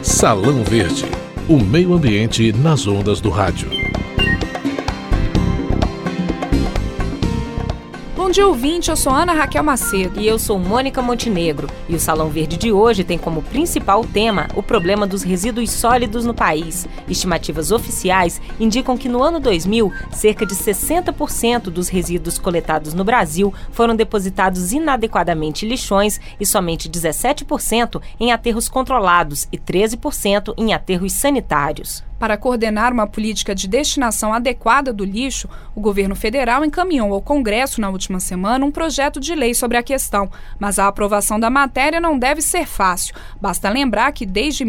Salão Verde, o meio ambiente nas ondas do rádio. Bom dia, ouvinte, eu sou Ana Raquel Macedo. E eu sou Mônica Montenegro. E o Salão Verde de hoje tem como principal tema o problema dos resíduos sólidos no país. Estimativas oficiais indicam que no ano 2000, cerca de 60% dos resíduos coletados no Brasil foram depositados inadequadamente em lixões e somente 17% em aterros controlados e 13% em aterros sanitários. Para coordenar uma política de destinação adequada do lixo, o governo federal encaminhou ao Congresso na última semana um projeto de lei sobre a questão, mas a aprovação da matéria não deve ser fácil. Basta lembrar que desde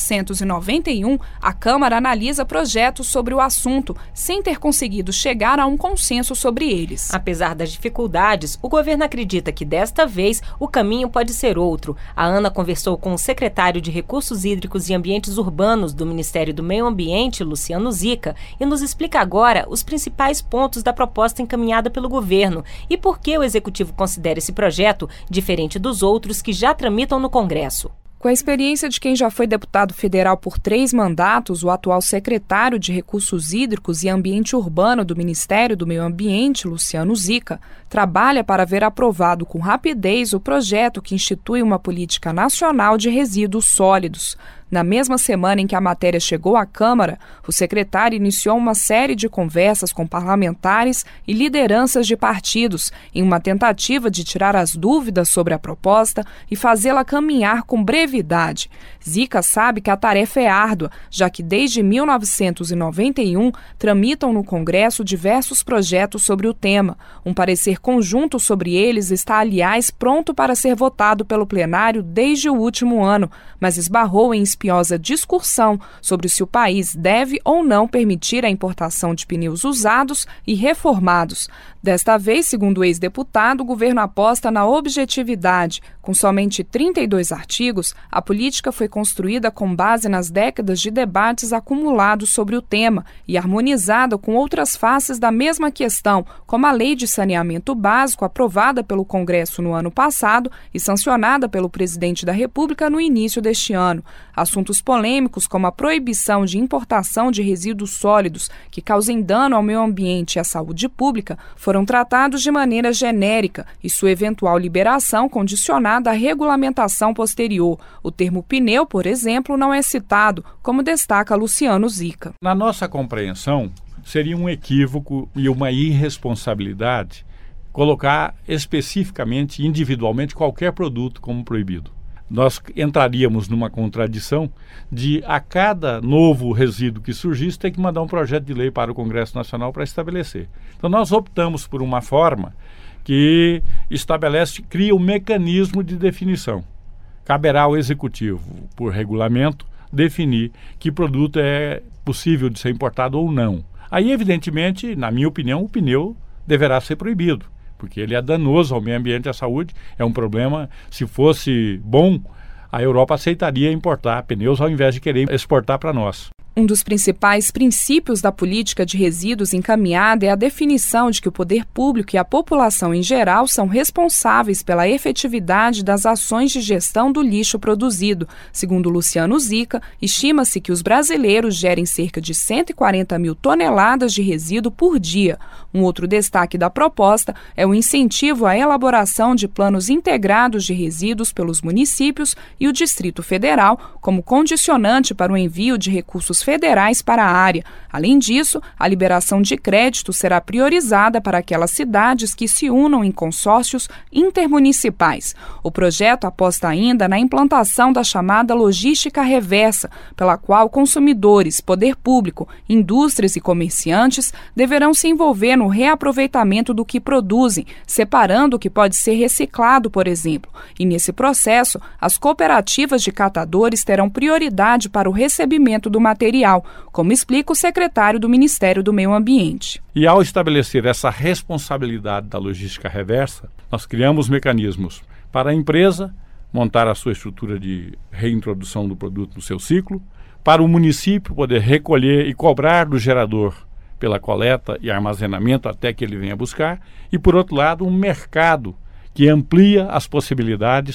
1991 a Câmara analisa projetos sobre o assunto, sem ter conseguido chegar a um consenso sobre eles. Apesar das dificuldades, o governo acredita que desta vez o caminho pode ser outro. A Ana conversou com o secretário de Recursos Hídricos e Ambientes Urbanos do Ministério do Meio Ambiente, Luciano Zica, e nos explica agora os principais pontos da proposta encaminhada pelo governo e por que o Executivo considera esse projeto diferente dos outros que já tramitam no Congresso. Com a experiência de quem já foi deputado federal por 3 mandatos, o atual secretário de Recursos Hídricos e Ambiente Urbano do Ministério do Meio Ambiente, Luciano Zica, trabalha para ver aprovado com rapidez o projeto que institui uma política nacional de resíduos sólidos. Na mesma semana em que a matéria chegou à Câmara, o secretário iniciou uma série de conversas com parlamentares e lideranças de partidos, em uma tentativa de tirar as dúvidas sobre a proposta e fazê-la caminhar com brevidade. Zica sabe que a tarefa é árdua, já que desde 1991 tramitam no Congresso diversos projetos sobre o tema. Um parecer conjunto sobre eles está, aliás, pronto para ser votado pelo plenário desde o último ano, mas esbarrou em espinhosa discussão sobre se o país deve ou não permitir a importação de pneus usados e reformados. Desta vez, segundo o ex-deputado, o governo aposta na objetividade. Com somente 32 artigos, a política foi construída com base nas décadas de debates acumulados sobre o tema e harmonizada com outras faces da mesma questão, como a Lei de Saneamento Básico, aprovada pelo Congresso no ano passado e sancionada pelo presidente da República no início deste ano. Assuntos polêmicos como a proibição de importação de resíduos sólidos que causem dano ao meio ambiente e à saúde pública foram tratados de maneira genérica e sua eventual liberação condicionada à regulamentação posterior. O termo pneu, por exemplo, não é citado, como destaca Luciano Zica. Na nossa compreensão, seria um equívoco e uma irresponsabilidade colocar especificamente, individualmente, qualquer produto como proibido. Nós entraríamos numa contradição de, a cada novo resíduo que surgisse, ter que mandar um projeto de lei para o Congresso Nacional para estabelecer. Então nós optamos por uma forma que cria um mecanismo de definição. Caberá ao Executivo, por regulamento, definir que produto é possível de ser importado ou não. Aí, evidentemente, na minha opinião, o pneu deverá ser proibido, porque ele é danoso ao meio ambiente e à saúde. É um problema, se fosse bom, a Europa aceitaria importar pneus ao invés de querer exportar para nós. Um dos principais princípios da política de resíduos encaminhada é a definição de que o poder público e a população em geral são responsáveis pela efetividade das ações de gestão do lixo produzido. Segundo Luciano Zica, estima-se que os brasileiros gerem cerca de 140 mil toneladas de resíduo por dia. Um outro destaque da proposta é o incentivo à elaboração de planos integrados de resíduos pelos municípios e o Distrito Federal, como condicionante para o envio de recursos federais para a área. Além disso, a liberação de crédito será priorizada para aquelas cidades que se unam em consórcios intermunicipais. O projeto aposta ainda na implantação da chamada logística reversa, pela qual consumidores, poder público, indústrias e comerciantes deverão se envolver no reaproveitamento do que produzem, separando o que pode ser reciclado, por exemplo. E nesse processo, as cooperativas de catadores terão prioridade para o recebimento do material, como explica o secretário do Ministério do Meio Ambiente. E ao estabelecer essa responsabilidade da logística reversa, nós criamos mecanismos para a empresa montar a sua estrutura de reintrodução do produto no seu ciclo, para o município poder recolher e cobrar do gerador pela coleta e armazenamento até que ele venha buscar, e por outro lado um mercado que amplia as possibilidades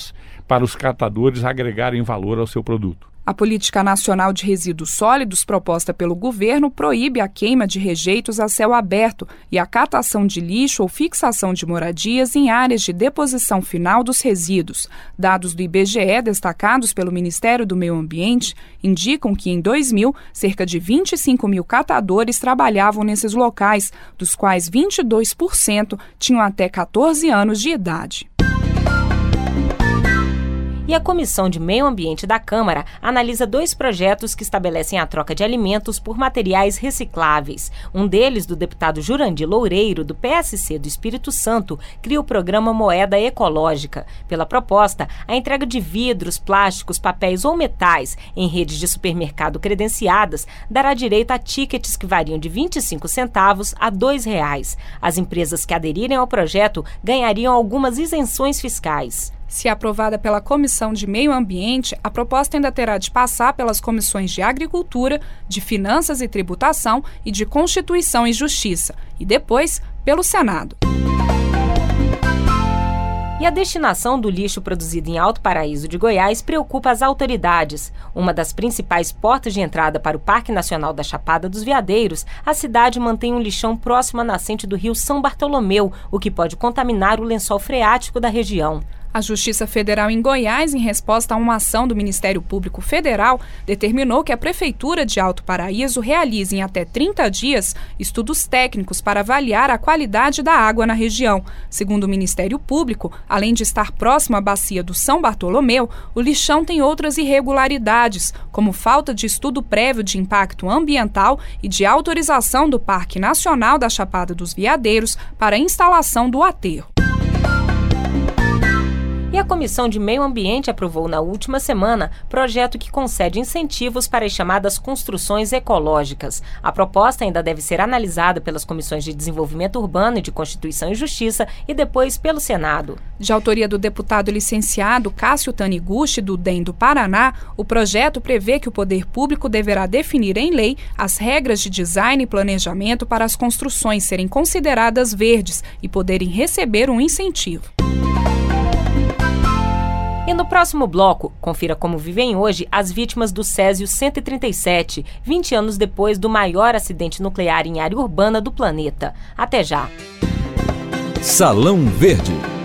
para os catadores agregarem valor ao seu produto. A Política Nacional de Resíduos Sólidos, proposta pelo governo, proíbe a queima de rejeitos a céu aberto e a catação de lixo ou fixação de moradias em áreas de deposição final dos resíduos. Dados do IBGE, destacados pelo Ministério do Meio Ambiente, indicam que, em 2000, cerca de 25 mil catadores trabalhavam nesses locais, dos quais 22% tinham até 14 anos de idade. E a Comissão de Meio Ambiente da Câmara analisa 2 projetos que estabelecem a troca de alimentos por materiais recicláveis. Um deles, do deputado Jurandir Loureiro, do PSC do Espírito Santo, cria o programa Moeda Ecológica. Pela proposta, a entrega de vidros, plásticos, papéis ou metais em redes de supermercado credenciadas dará direito a tickets que variam de 25 centavos a R$ 2. As empresas que aderirem ao projeto ganhariam algumas isenções fiscais. Se aprovada pela Comissão de Meio Ambiente, a proposta ainda terá de passar pelas comissões de Agricultura, de Finanças e Tributação e de Constituição e Justiça, e depois pelo Senado. E a destinação do lixo produzido em Alto Paraíso de Goiás preocupa as autoridades. Uma das principais portas de entrada para o Parque Nacional da Chapada dos Veadeiros, a cidade mantém um lixão próximo à nascente do rio São Bartolomeu, o que pode contaminar o lençol freático da região. A Justiça Federal em Goiás, em resposta a uma ação do Ministério Público Federal, determinou que a Prefeitura de Alto Paraíso realize em até 30 dias estudos técnicos para avaliar a qualidade da água na região. Segundo o Ministério Público, além de estar próximo à bacia do São Bartolomeu, o lixão tem outras irregularidades, como falta de estudo prévio de impacto ambiental e de autorização do Parque Nacional da Chapada dos Veadeiros para a instalação do aterro. E a Comissão de Meio Ambiente aprovou na última semana projeto que concede incentivos para as chamadas construções ecológicas. A proposta ainda deve ser analisada pelas Comissões de Desenvolvimento Urbano e de Constituição e Justiça e depois pelo Senado. De autoria do deputado licenciado Cássio Taniguchi, do DEM do Paraná, o projeto prevê que o poder público deverá definir em lei as regras de design e planejamento para as construções serem consideradas verdes e poderem receber um incentivo. E no próximo bloco, confira como vivem hoje as vítimas do Césio 137, 20 anos depois do maior acidente nuclear em área urbana do planeta. Até já! Salão Verde.